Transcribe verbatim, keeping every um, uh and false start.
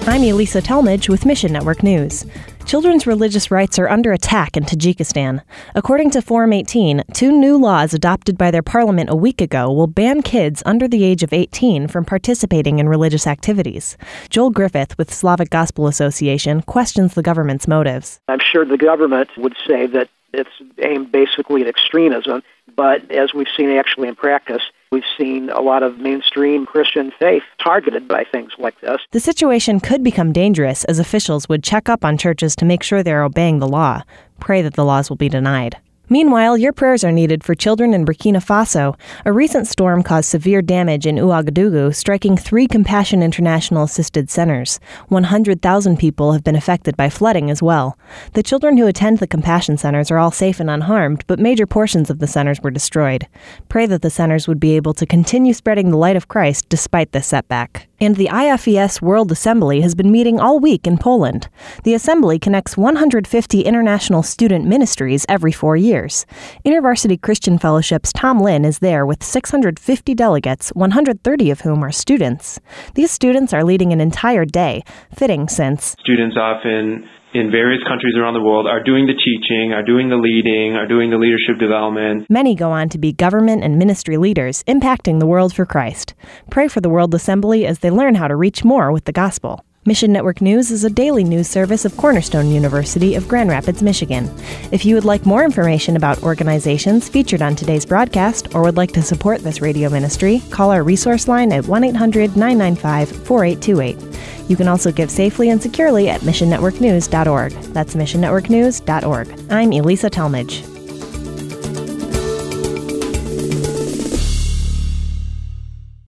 I'm Elisa Talmadge with Mission Network News. Children's religious rights are under attack in Tajikistan. According to Forum eighteen, two new laws adopted by their parliament a week ago will ban kids under the age of eighteen from participating in religious activities. Joel Griffith with Slavic Gospel Association questions the government's motives. I'm sure the government would say that it's aimed basically at extremism, but as we've seen actually in practice, we've seen a lot of mainstream Christian faith targeted by things like this. The situation could become dangerous as officials would check up on churches to make sure they're obeying the law. Pray that the laws will be denied. Meanwhile, your prayers are needed for children in Burkina Faso. A recent storm caused severe damage in Ouagadougou, striking three Compassion International assisted centers. one hundred thousand people have been affected by flooding as well. The children who attend the Compassion centers are all safe and unharmed, but major portions of the centers were destroyed. Pray that the centers would be able to continue spreading the light of Christ despite this setback. And the I F E S World Assembly has been meeting all week in Poland. The assembly connects one hundred fifty international student ministries every four years. InterVarsity Christian Fellowship's Tom Lynn is there with six hundred fifty delegates, one hundred thirty of whom are students. These students are leading an entire day, fitting since students often in various countries around the world are doing the teaching, are doing the leading, are doing the leadership development. Many go on to be government and ministry leaders, impacting the world for Christ. Pray for the World Assembly as they learn how to reach more with the gospel. Mission Network News is a daily news service of Cornerstone University of Grand Rapids, Michigan. If you would like more information about organizations featured on today's broadcast or would like to support this radio ministry, call our resource line at one eight hundred nine nine five four eight two eight. You can also give safely and securely at mission network news dot org. That's mission network news dot org. I'm Elisa Talmadge.